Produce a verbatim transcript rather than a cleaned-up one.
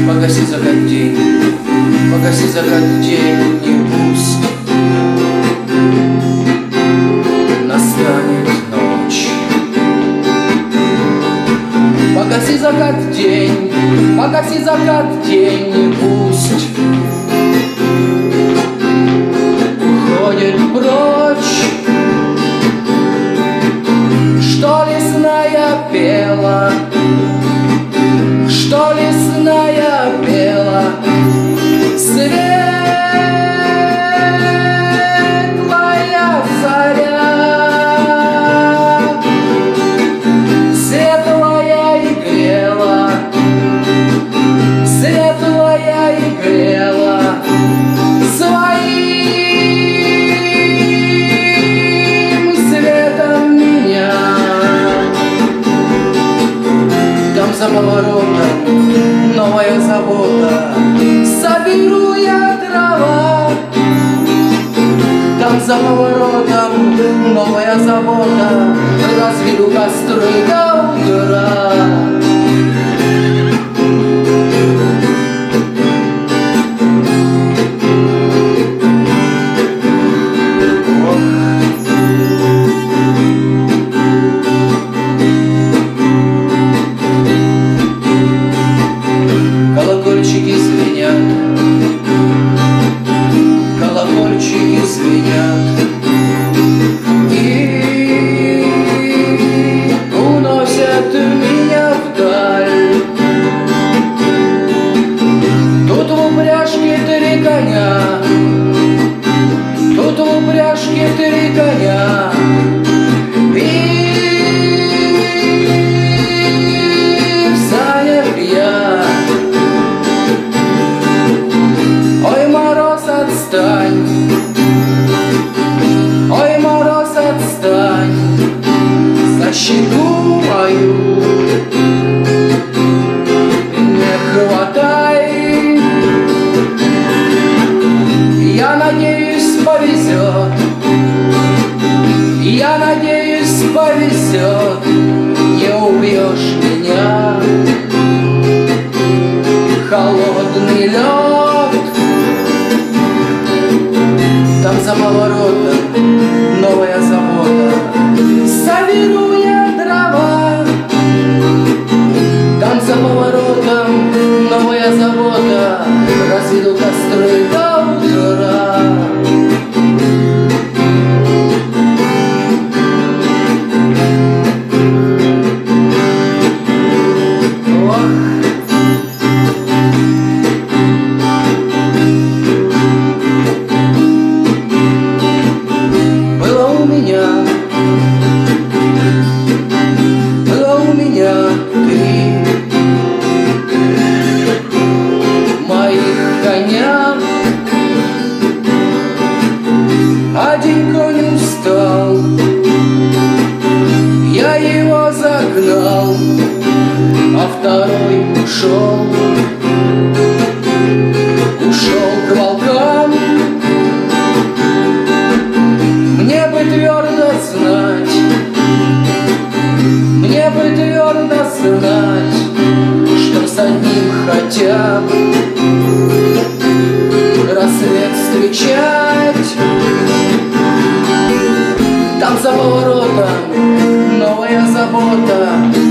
Погаси закат день, погаси закат день, не пусть настанет ночь. Погаси закат день, погаси закат день, не пусть уходит прочь. Что лесная пела, что лесная пела, светлая заря, светлая и грела, светлая и грела своим светом меня. Там за поворотом новая забота, соберу я дрова. Там за поворотом новая забота, разведу костры до утра. Колокольчики звенят, колокольчики звенят и уносят меня вдаль. Тут в упряжке три коня, тут в упряжке три коня, и в санях я. Ой, мороз, отстань, ой, мороз, отстань, за щеку мою не хватай. Я надеюсь, повезет, я надеюсь, повезет, не убьешь меня. Холодный лед, там за поворотом новая забота, соберу я дрова. Там за поворотом новая забота, разведу костры до утра. Было у меня три моих коня. Один конь устал, я его загнал, а второй ушел, ушел к волкам. Мне бы твердо знать, мне бы твердо знать, что с одним хотя бы рассвет встречать. Там за поворотом новая забота,